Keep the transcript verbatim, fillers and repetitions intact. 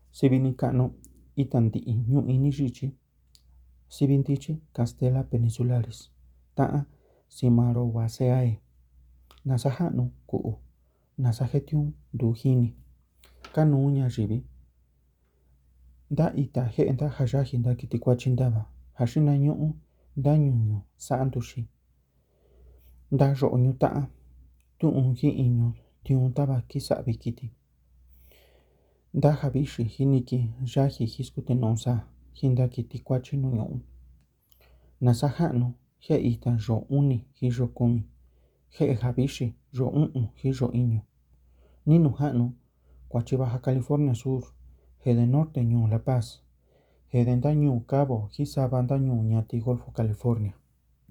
Sivinicano itanti'i ñu'u ini yichi Sivintichi Castella Peninsularis ta'a Cimarovaceae nasaja'nu ku'u nasajetiun ndujini kanuu ñayivi nda ita je'e nda jayaji nda kiti kuachi ndava ja xinañu'u nda ñuñu sa'a nduxi nda yo'oñu ta'a tu'un ji'iñu tiun tava kisa'vi kiti nda ja vixi jiniki yaji jiskutenu'usa jinda kiti kuachi nuu ñu'u nasaja'nu je ita yoo uni ji yoo kumi je'e ja vixi yoo u'un ji yoo iñu ninu ja'nu kuachi Baja California Sur jede norte ñuu La Paz jede nda ñuu Cabo ji sava nda ñuu ñati Golfo California